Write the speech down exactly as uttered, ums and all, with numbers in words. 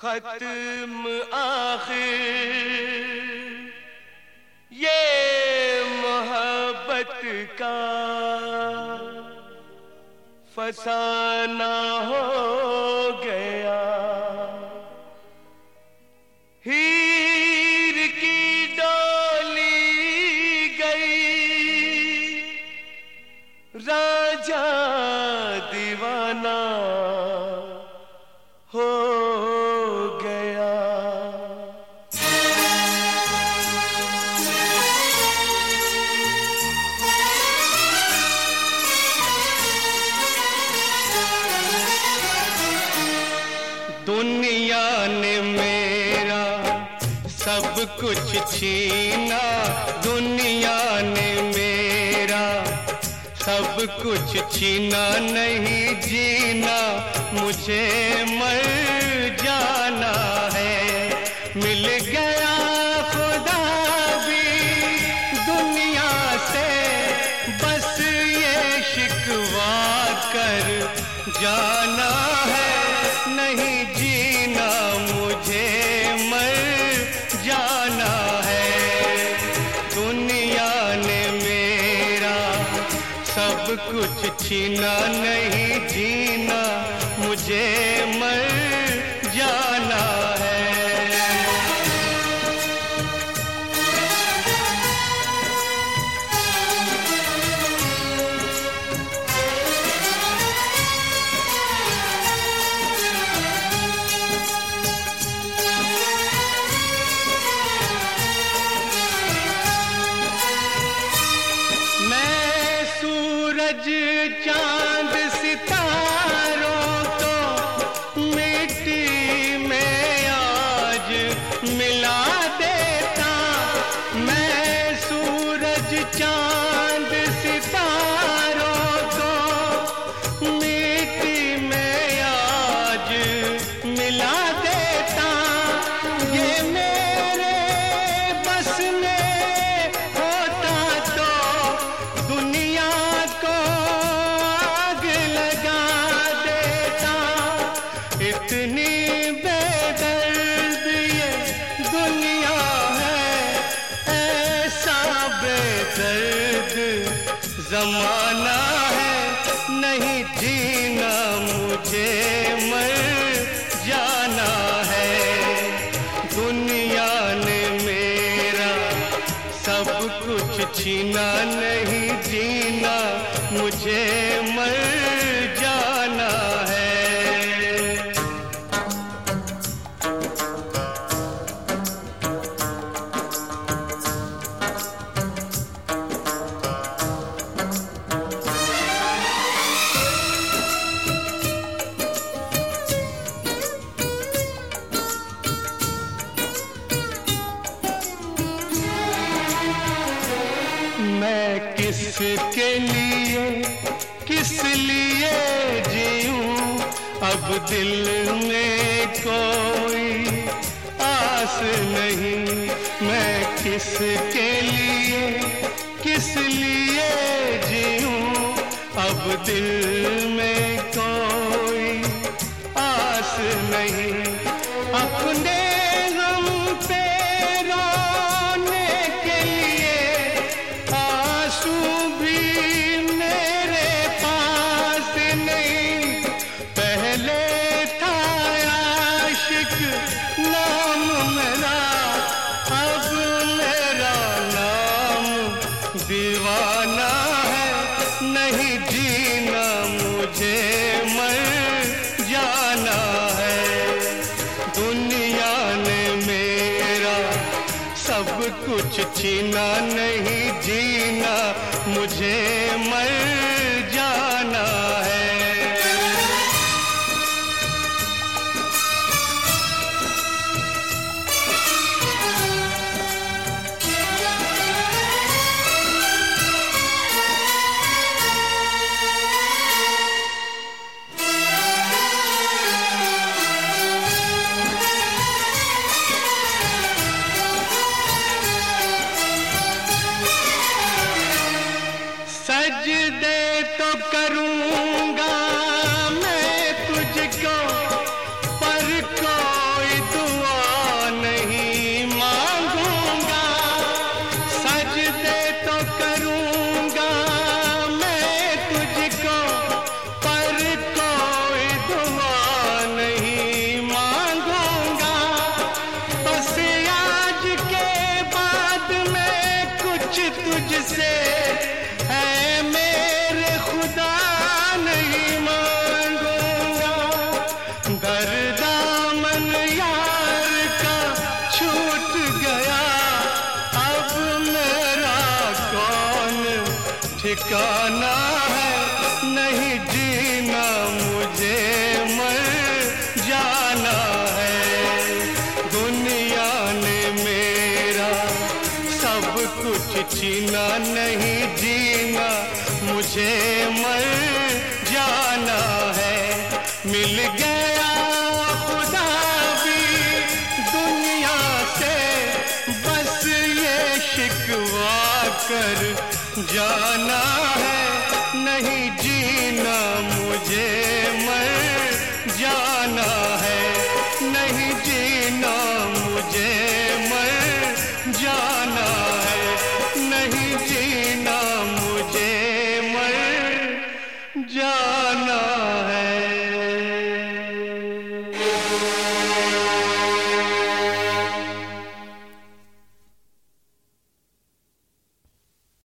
खत्म आखिर ये मोहब्बत का फसाना हो गया। हीर की डोली गई, राजा दीवाना हो गया। दुनिया ने मेरा सब कुछ छीना, दुनिया ने मेरा सब कुछ छीना, नहीं जीना मुझे मर जाना है। मिल गया खुदा भी दुनिया से, बस ये शिकवा कर जाना है। नहीं जीना मुझे मर जाना है। दुनिया ने मेरा सब कुछ छीना, नहीं जीना मुझे मर जाना है। सूरज चांद सितारों को मिट्टी में आज मिला देता। मैं सूरज चांद सितारों को मिट्टी में आज मिला देता। ये मेरे बस में होता तो दुनिया को आग लगा देता। इतनी बेदर्द ये दुनिया है, ऐसा बेदर्द जमाना है। नहीं जीना मुझे मर जाना है। दुनिया ने मेरा सब कुछ छीना, नहीं जीना मुझे मर जाना है। मैं किसके लिए किस लिए जीऊं, अब दिल में कोई आस नहीं। मैं किसके लिए किस लिए जीऊं, अब दिल में कोई आस नहीं। अपने गम पे रोने के लिए आंसू भी मेरे पास नहीं। पहले था आशिक नाम मेरा, अब मेरा नाम दीवाना है। नहीं जीना मुझे मर जाना है। दुनिया ने मेरा सब कुछ छीना, नहीं जीना मुझे मर जाना है। सजदे ठिकाना है, नहीं जीना मुझे मर जाना है। दुनिया ने मेरा सब कुछ छीना, नहीं जीना मुझे मर जाना है। मिल गया खुदा भी दुनिया से, बस ये शिकवा कर जाना है। नहीं जीना मुझे मर जाना है, नहीं जीना मुझे मर जाना